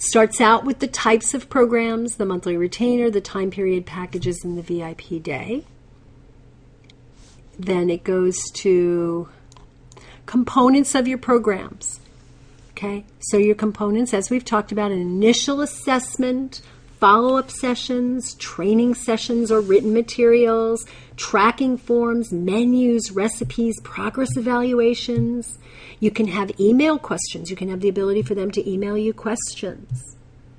Starts out with the types of programs, the monthly retainer, the time period packages, and the VIP day. Then it goes to components of your programs. Okay, so your components, as we've talked about, an initial assessment, follow-up sessions, training sessions or written materials, tracking forms, menus, recipes, progress evaluations. You can have email questions. You can have the ability for them to email you questions.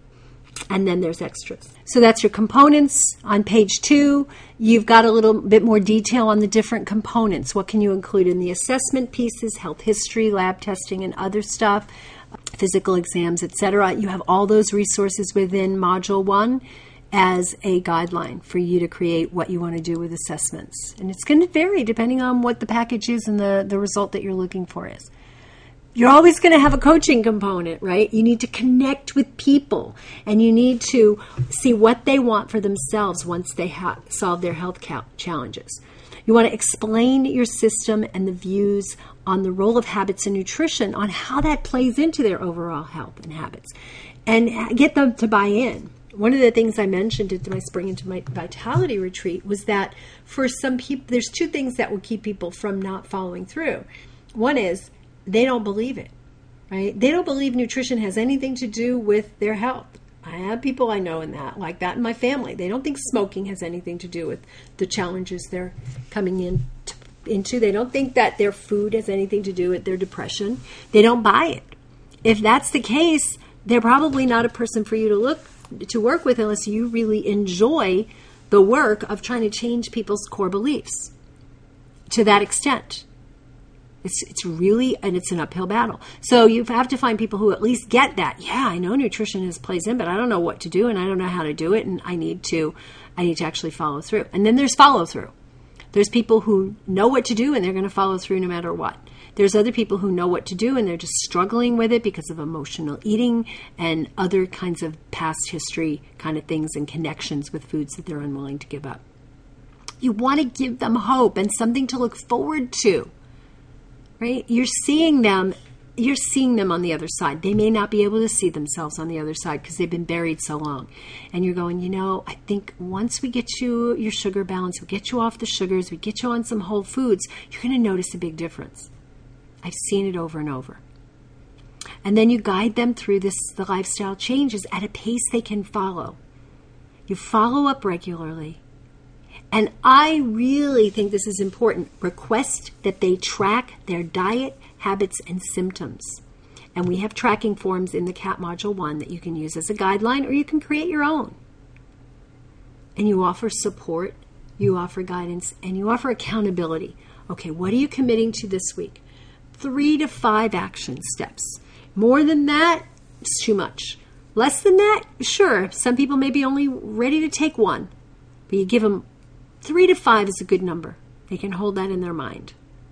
And then there's extras. So that's your components. On page 2, you've got a little bit more detail on the different components. What can you include in the assessment pieces, health history, lab testing, and other stuff, physical exams, etc. You have all those resources within Module 1 as a guideline for you to create what you want to do with assessments. And it's going to vary depending on what the package is and the result that you're looking for is. You're always going to have a coaching component, right? You need to connect with people, and you need to see what they want for themselves once they solve their health challenges. You want to explain your system and the views on the role of habits and nutrition, on how that plays into their overall health and habits, and get them to buy in. One of the things I mentioned at my Spring into My Vitality retreat was that for some people, there's 2 things that will keep people from not following through. One is they don't believe it, right? They don't believe nutrition has anything to do with their health. I have people I know like that in my family. They don't think smoking has anything to do with the challenges they're coming into. They don't think that their food has anything to do with their depression. They don't buy it. If that's the case, they're probably not a person for you to work with unless you really enjoy the work of trying to change people's core beliefs to that extent. It's really, and it's an uphill battle. So you have to find people who at least get that. Yeah, I know nutrition plays in, but I don't know what to do, and I don't know how to do it, and I need to actually follow through. And then there's follow through. There's people who know what to do, and they're going to follow through no matter what. There's other people who know what to do, and they're just struggling with it because of emotional eating and other kinds of past history kind of things and connections with foods that they're unwilling to give up. You want to give them hope and something to look forward to. Right? You're seeing them on the other side. They may not be able to see themselves on the other side because they've been buried so long. And you're going, I think once we get you your sugar balance, we get you off the sugars, we get you on some whole foods, you're going to notice a big difference. I've seen it over and over. And then you guide them through the lifestyle changes at a pace they can follow. You follow up regularly. And I really think this is important. Request that they track their diet, habits, and symptoms. And we have tracking forms in the CAP Module 1 that you can use as a guideline, or you can create your own. And you offer support, you offer guidance, and you offer accountability. Okay, what are you committing to this week? 3 to 5 action steps. More than that, it's too much. Less than that, sure. Some people may be only ready to take 1. But you give them 3 to 5 is a good number. They can hold that in their mind.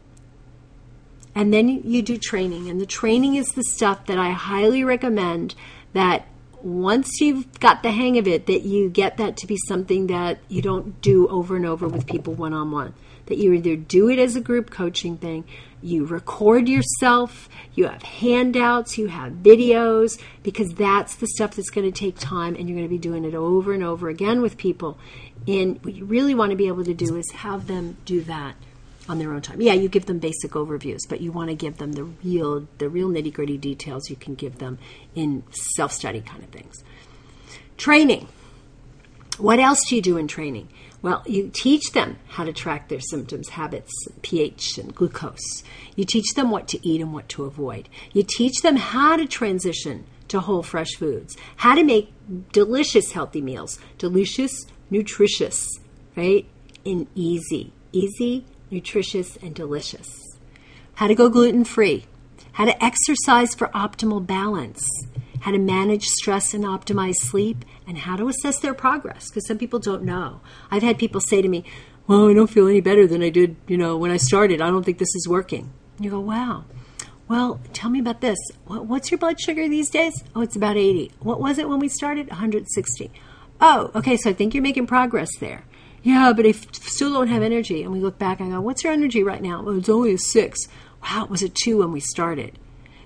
And then you do training. And the training is the stuff that I highly recommend, that once you've got the hang of it, that you get that to be something that you don't do over and over with people one-on-one. That you either do it as a group coaching thing, you record yourself, you have handouts, you have videos, because that's the stuff that's going to take time, and you're going to be doing it over and over again with people. And what you really want to be able to do is have them do that on their own time. Yeah, you give them basic overviews, but you want to give them the real nitty-gritty details you can give them in self-study kind of things. Training. What else do you do in training? Well, you teach them how to track their symptoms, habits, pH, and glucose. You teach them what to eat and what to avoid. You teach them how to transition to whole, fresh foods, how to make delicious, healthy meals. Delicious, nutritious, right? And easy, nutritious, and delicious. How to go gluten-free. How to exercise for optimal balance. How to manage stress and optimize sleep, and how to assess their progress, because some people don't know. I've had people say to me, well, I don't feel any better than I did, when I started. I don't think this is working. And you go, wow. Well, tell me about this. What's your blood sugar these days? Oh, it's about 80. What was it when we started? 160. Oh, okay, so I think you're making progress there. Yeah, but I still don't have energy. And we look back and I go, what's your energy right now? Well, it's only a 6. Wow, it was a 2 when we started.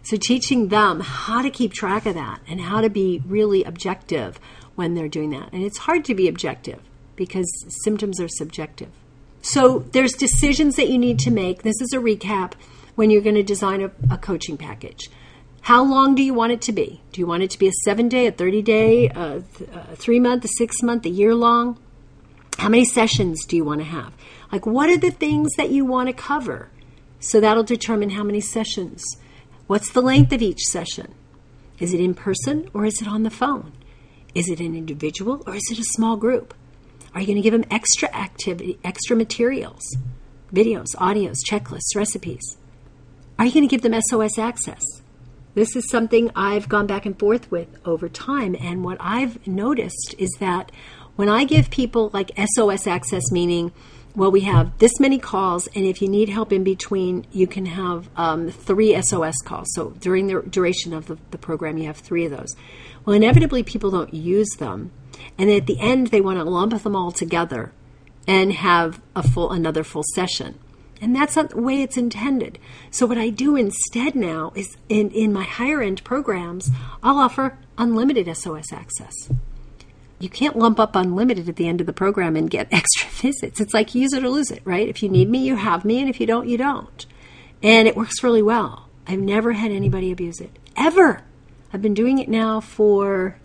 So teaching them how to keep track of that and how to be really objective when they're doing that. And it's hard to be objective because symptoms are subjective. So there's decisions that you need to make. This is a recap when you're going to design a coaching package. How long do you want it to be? Do you want it to be a 7-day, a 30-day, a 3-month, a 6-month, a year long? How many sessions do you want to have? Like, what are the things that you want to cover? So that'll determine how many sessions. What's the length of each session? Is it in person or is it on the phone? Is it an individual or is it a small group? Are you going to give them extra activity, extra materials, videos, audios, checklists, recipes? Are you going to give them SOS access? This is something I've gone back and forth with over time. And what I've noticed is that when I give people like SOS access, meaning, well, we have this many calls, and if you need help in between, you can have 3 SOS calls. So during the duration of the program, you have 3 of those. Well, inevitably, people don't use them. And at the end, they want to lump them all together and have another full session. And that's not the way it's intended. So what I do instead now is in my higher end programs, I'll offer unlimited SOS access. You can't lump up unlimited at the end of the program and get extra visits. It's like use it or lose it, right? If you need me, you have me, and if you don't, you don't. And it works really well. I've never had anybody abuse it, ever. I've been doing it now for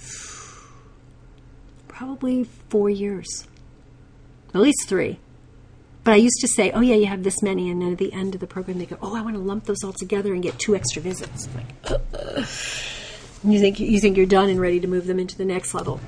probably 4 years, at least 3. But I used to say, oh, yeah, you have this many. And then at the end of the program, they go, oh, I want to lump those all together and get 2 extra visits. Like, you think you're done and ready to move them into the next level.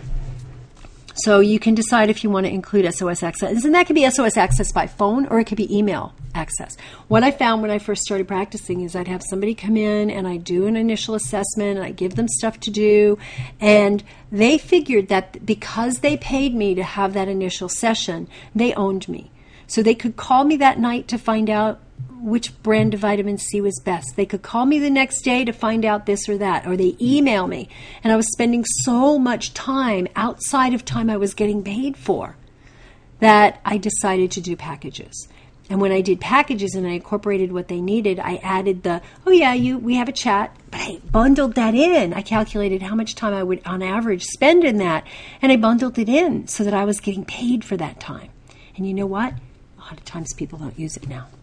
So you can decide if you want to include SOS access. And that could be SOS access by phone or it could be email access. What I found when I first started practicing is I'd have somebody come in and I do an initial assessment and I give them stuff to do. And they figured that because they paid me to have that initial session, they owned me. So they could call me that night to find out which brand of vitamin C was best. They could call me the next day to find out this or that, or they email me. And I was spending so much time outside of time I was getting paid for that I decided to do packages. And when I did packages and I incorporated what they needed, I added we have a chat, but I bundled that in. I calculated how much time I would on average spend in that, and I bundled it in so that I was getting paid for that time. And you know what? A lot of times people don't use it now.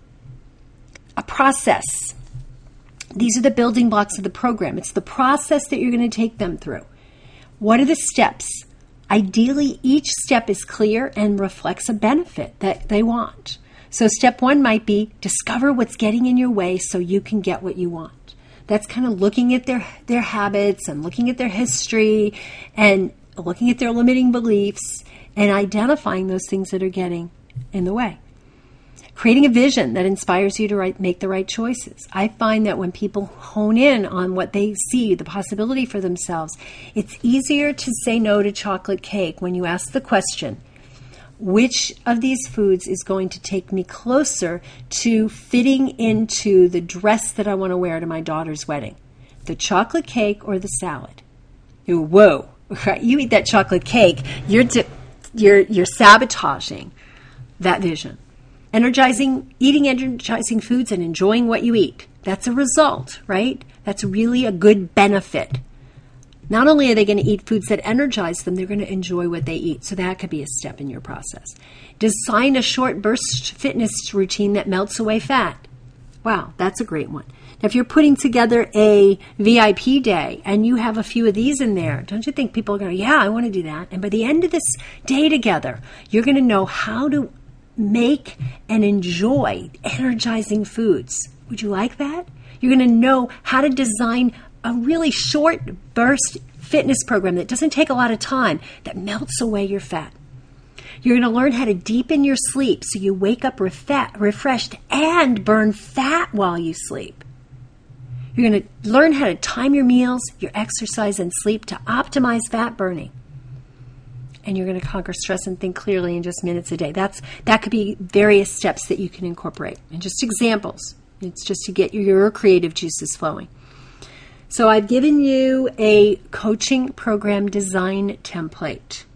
A process. These are the building blocks of the program. It's the process that you're going to take them through. What are the steps? Ideally, each step is clear and reflects a benefit that they want. So step 1 might be discover what's getting in your way so you can get what you want. That's kind of looking at their habits and looking at their history and looking at their limiting beliefs and identifying those things that are getting in the way. Creating a vision that inspires you to make the right choices. I find that when people hone in on what they see, the possibility for themselves, it's easier to say no to chocolate cake when you ask the question, which of these foods is going to take me closer to fitting into the dress that I want to wear to my daughter's wedding? The chocolate cake or the salad? Whoa, you eat that chocolate cake, you're sabotaging that vision. Eating energizing foods and enjoying what you eat. That's a result, right? That's really a good benefit. Not only are they going to eat foods that energize them, they're going to enjoy what they eat. So that could be a step in your process. Design a short burst fitness routine that melts away fat. Wow, that's a great one. Now, if you're putting together a VIP day and you have a few of these in there, don't you think people are going to, yeah, I want to do that. And by the end of this day together, you're going to know how to make and enjoy energizing foods. Would you like that? You're going to know how to design a really short burst fitness program that doesn't take a lot of time, that melts away your fat. You're going to learn how to deepen your sleep so you wake up refreshed and burn fat while you sleep. You're going to learn how to time your meals, your exercise, and sleep to optimize fat burning. And you're going to conquer stress and think clearly in just minutes a day. That could be various steps that you can incorporate. And just examples. It's just to get your creative juices flowing. So I've given you a coaching program design template.